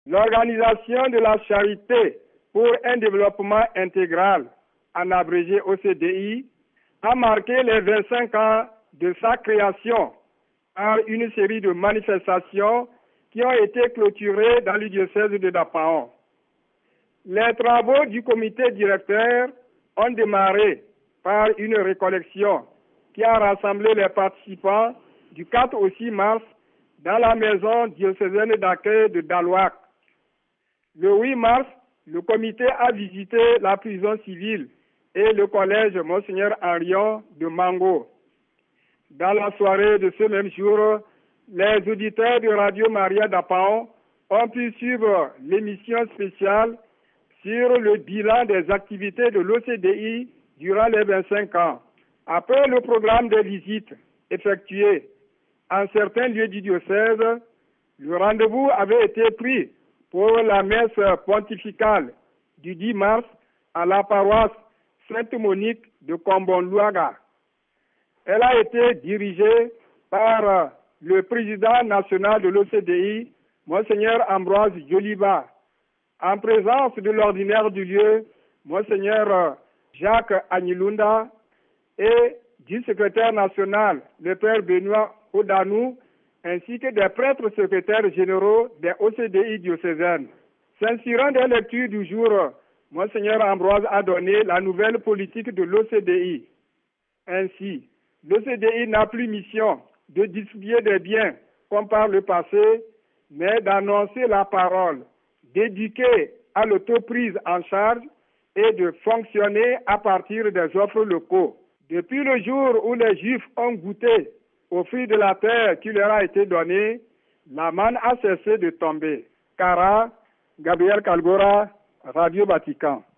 L'Organisation de la Charité pour un développement intégral, en abrégé OCDI, a marqué les 25 ans de sa création par une série de manifestations qui ont été clôturées dans le diocèse de Dapaon. Les travaux du comité directeur ont démarré par une récollection qui a rassemblé les participants du 4 au 6 mars dans la maison diocésaine d'accueil de Dalouac. Le 8 mars, le comité a visité la prison civile et le collège Monseigneur Henrion de Mango. Dans la soirée de ce même jour, les auditeurs de Radio Maria Dapaon ont pu suivre l'émission spéciale sur le bilan des activités de l'OCDI durant les 25 ans. Après le programme des visites effectuées en certains lieux du diocèse, le rendez-vous avait été pris pour la messe pontificale du 10 mars à la paroisse Sainte-Monique de Kombon-Louaga. Elle a été dirigée par le président national de l'OCDI, Monseigneur Ambroise Joliba, en présence de l'ordinaire du lieu, Monseigneur Jacques Agnilunda, et du secrétaire national, le Père Benoît Odanou, ainsi que des prêtres secrétaires généraux des OCDI diocésaines. S'inspirant des lectures du jour, Monseigneur Ambroise a donné la nouvelle politique de l'OCDI. Ainsi, l'OCDI n'a plus mission de distribuer des biens comme par le passé, mais d'annoncer la parole, d'éduquer à l'autoprise en charge et de fonctionner à partir des offres locaux. Depuis le jour où les Juifs ont goûté au fruit de la terre qui leur a été donné, la manne a cessé de tomber. Cara, Gabriel Kalgora, Radio Vatican.